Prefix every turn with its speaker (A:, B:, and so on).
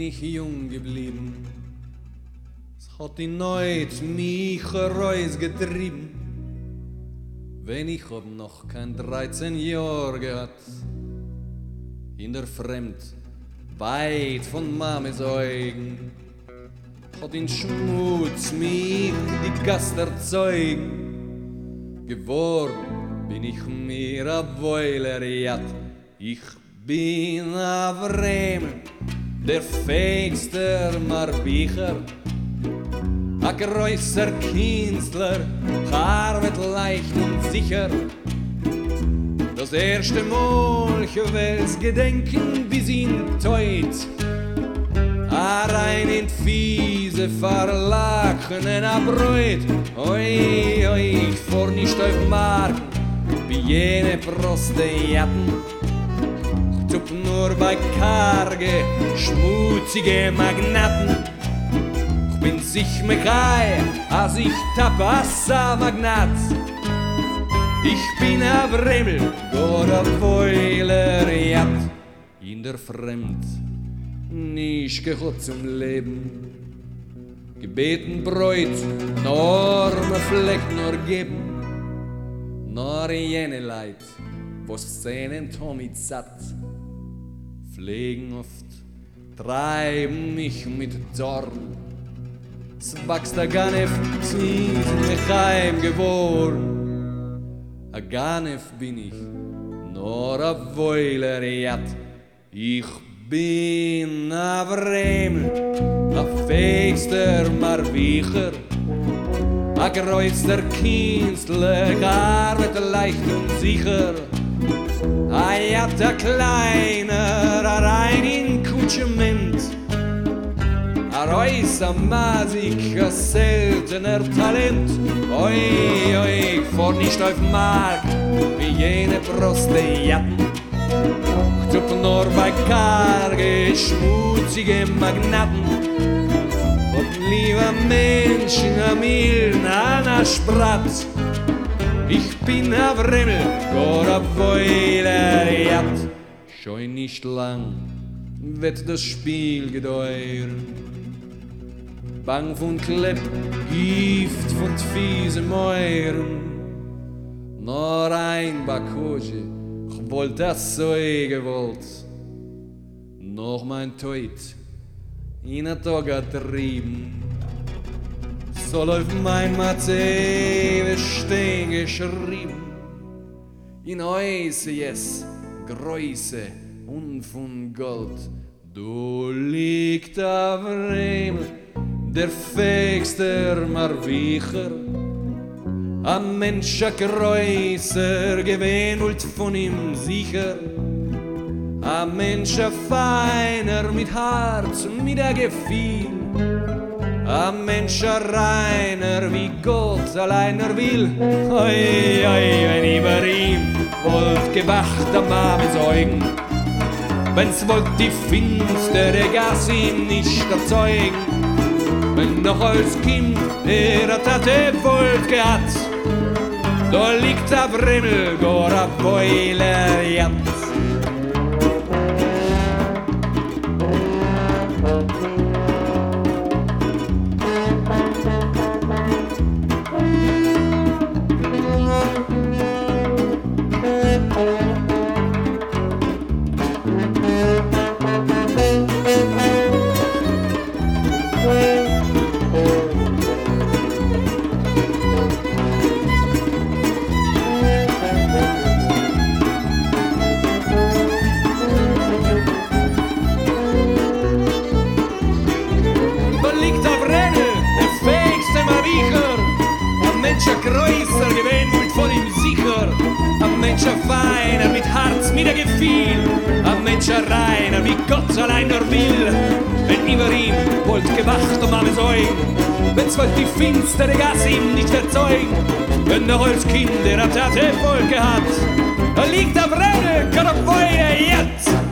A: ich jung geblieben. Es hat die Neut mich herausgetrieben. Wenn ich hab noch kein 13 Jahr gehabt, in der Fremd, weit von Mames Augen, hat in Schmutz mich die Gast erzeugen. Geworden bin ich mir a Wäuler, ich bin a Vremel, der fähigster Marbicher, a größer Künstler, arbeit leicht und sicher. Das erste Mal, ich will's gedenken bis in Teut, a rein in fiese Verlachen a Bräut. Oi, oi, ich fahr nicht auf Marken, wie jene Prosteaten. Ich tup nur bei karge, schmutzige Magnaten. Ich bin sich mechai, als ich Tapassa-Magnat. Ich bin a Vremel, Gott a Wäuler, in der Fremd. Nicht gehört zum Leben, gebeten Bräut, nur me Fleck nur geben, nur jene Leid, was sehnen Tommy satt, pflegen oft, treiben mich mit Dorn, es wächst a Ganef, sie sind mich heim geworden, a Ganef bin ich, nur a Wäuler, ich bin a Vremel, a fähigster Marbicher, a größter Künstler, arbeit leicht und sicher. A jatter kleiner, a rein in Kutschement, a reußer Masik, a seltener Talent. Oi, oi, ich fahr nicht auf Mark, wie jene Prosteaten. Ich tup nur bei karge, schmutzige Magnaten. Und lieber Menschen am Iln an a Spratt. Ich bin a Vremel, Gott a Wäuler, schon nicht lang wird das Spiel gedauern. Bang von Klepp, Gift von fiese Mäuren. Nur ein Bakoje, ich wollt das so gewollt. Noch mein Teut, in a Toga trieben. Soll auf mein Matze stehen geschrieben. In Häuse jes, Größe und von Gold. Du liegt a Vremel, der fähigster Marbicher. A Mensch a größer, gewähnt von ihm sicher. A Mensch a feiner, mit Herz und mit a Gefühl. A Mensch a reiner, wie Gott alleiner will. Oi, oi, wenn über ihm wollt gewacht am Abends Augen, wenn's wollt die finstere Gasse ihm nicht erzeugen, wenn noch als Kind er Tate wollt gehabt, da liegt a Vremel, Gott a Wäuler, größer gewähnt von ihm sicher. Ein Mensch a feiner, mit Herz, mit a Gefühl. Ein Mensch a reiner, wie Gott allein nur will. Wenn über ihm wollt gewacht am Augen, wenn's wollt die finstere Gasse ihm nicht erzeugen, wenn noch als Kind er Tate voll gehabt, da liegt a Vremel, Gott a Wäuler, jetzt.